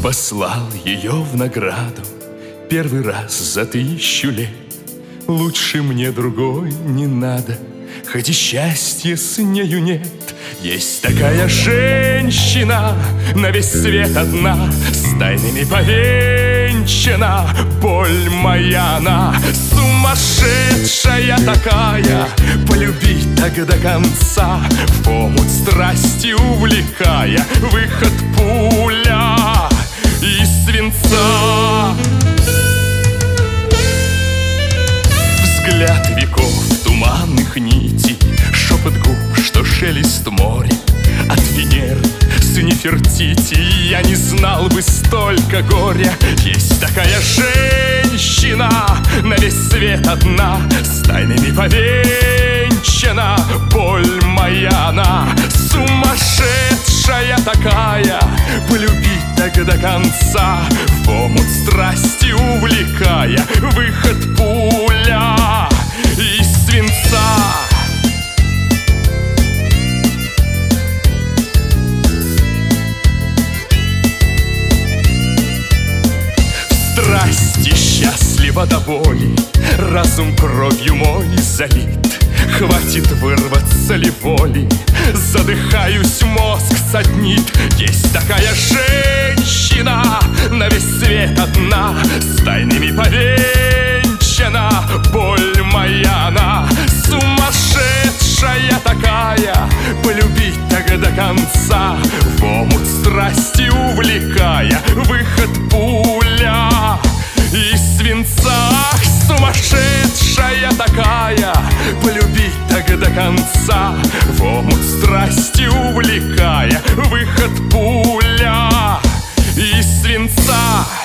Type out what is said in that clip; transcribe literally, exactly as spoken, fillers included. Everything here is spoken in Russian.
послал ее в награду первый раз за тысячу лет. Лучше мне другой не надо, хоть и счастья с нею нет. Есть такая женщина, на весь свет одна, с тайнами повенчана. Боль моя она, сумасшедшая такая, полюбить так до конца, в омут страсти увлекая, выход пуля из свинца. Взгляд веков туманных нитей, шепот губ, что шелест моря. От Венеры с Нефертити я не знал бы столько горя. Есть такая женщина, на весь свет одна, с тайнами повенчана. Боль моя она, сумасшедшая такая, полюбить так до конца, в омут страсти увлекая, выход пуля из свинца. Страсти счастлива до боли, разум кровью мой залит. Хватит вырваться ли воли, задыхаюсь, мозг саднит. Есть такая женщина, на весь свет одна, с тайнами повенчана. Боль моя она, сумасшедшая такая, полюбить так до конца, в омут страсти увлекая, выход пуля из свинца. Сумасшедшая такая, полюбить так до конца, в омут страсти увлекая, выход пуля из свинца.